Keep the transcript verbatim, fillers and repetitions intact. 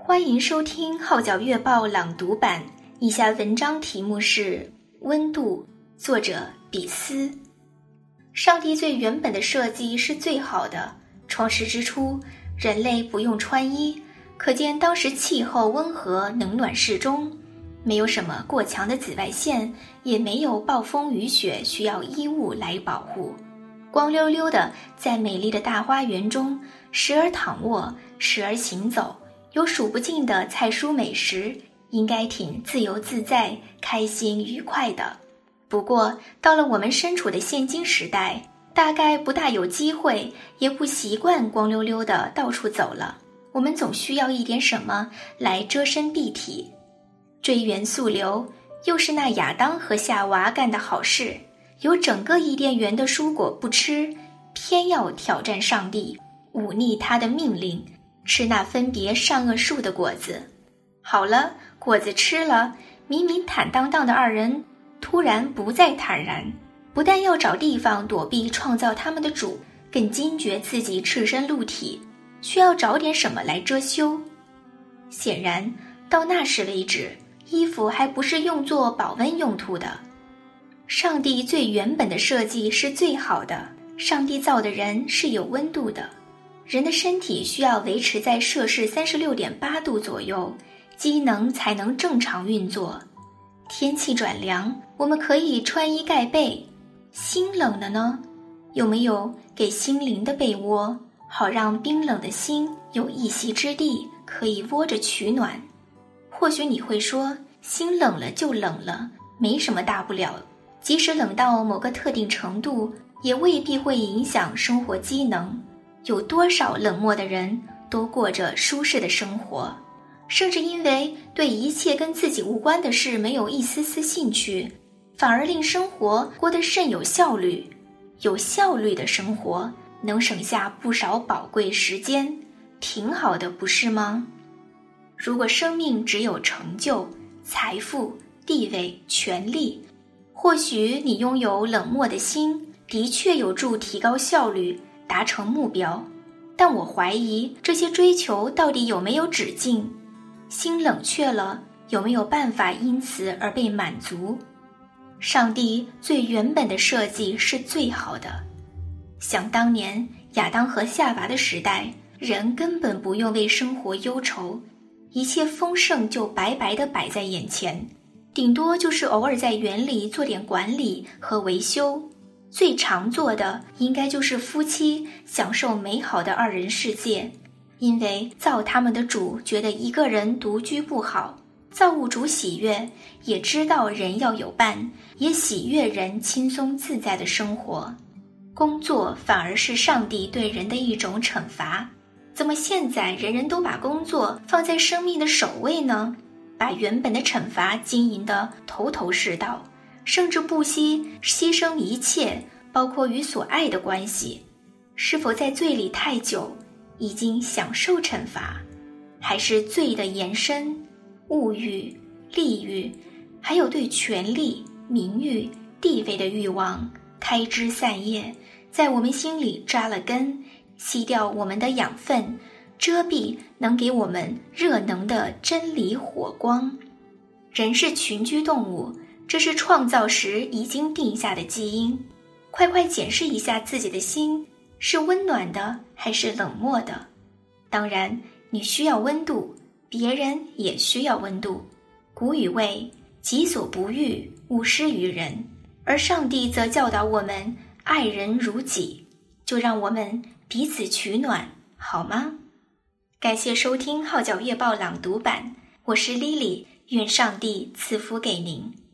欢迎收听号角月报朗读版，以下文章题目是温度，作者比斯。上帝最原本的设计是最好的，创世之初，人类不用穿衣，可见当时气候温和，冷暖适中，没有什么过强的紫外线，也没有暴风雨雪需要衣物来保护。光溜溜的在美丽的大花园中，时而躺卧，时而行走，有数不尽的菜蔬美食，应该挺自由自在、开心愉快的。不过到了我们身处的现今时代，大概不大有机会，也不习惯光溜溜的到处走了。我们总需要一点什么来遮身蔽体。追源溯流，又是那亚当和夏娃干的好事，有整个伊甸园的蔬果不吃，偏要挑战上帝，忤逆他的命令，吃那分别善恶树的果子。好了，果子吃了，明明坦荡荡的二人突然不再坦然，不但要找地方躲避创造他们的主，更惊觉自己赤身露体，需要找点什么来遮羞。显然到那时为止，衣服还不是用作保温用途的。上帝最原本的设计是最好的，上帝造的人是有温度的，人的身体需要维持在摄氏 三十六点八 度左右，机能才能正常运作。天气转凉，我们可以穿衣盖被，心冷了呢，有没有给心灵的被窝，好让冰冷的心有一席之地，可以窝着取暖。或许你会说，心冷了就冷了，没什么大不了，即使冷到某个特定程度，也未必会影响生活机能。有多少冷漠的人都过着舒适的生活，甚至因为对一切跟自己无关的事没有一丝丝兴趣，反而令生活过得甚有效率。有效率的生活能省下不少宝贵时间，挺好的，不是吗？如果生命只有成就、财富、地位、权利，或许你拥有冷漠的心，的确有助提高效率，达成目标。但我怀疑这些追求到底有没有止境？心冷却了，有没有办法因此而被满足？上帝最原本的设计是最好的。想当年亚当和夏娃的时代，人根本不用为生活忧愁，一切丰盛就白白地摆在眼前，顶多就是偶尔在园里做点管理和维修。最常做的应该就是夫妻享受美好的二人世界，因为造他们的主觉得一个人独居不好，造物主喜悦，也知道人要有伴，也喜悦人轻松自在的生活。工作反而是上帝对人的一种惩罚。怎么现在人人都把工作放在生命的首位呢？把原本的惩罚经营得头头是道，甚至不惜牺牲一切，包括与所爱的关系。是否在罪里太久，已经享受惩罚？还是罪的延伸，物欲、利欲，还有对权力、名誉、地位的欲望开枝散叶，在我们心里扎了根，吸掉我们的养分，遮蔽能给我们热能的真理火光。人是群居动物，这是创造时已经定下的基因。快快检视一下自己的心，是温暖的还是冷漠的？当然，你需要温度，别人也需要温度。古语谓，己所不欲，勿施于人。而上帝则教导我们，爱人如己。就让我们彼此取暖，好吗？感谢收听号角月报朗读版，我是 Lily， 愿上帝赐福给您。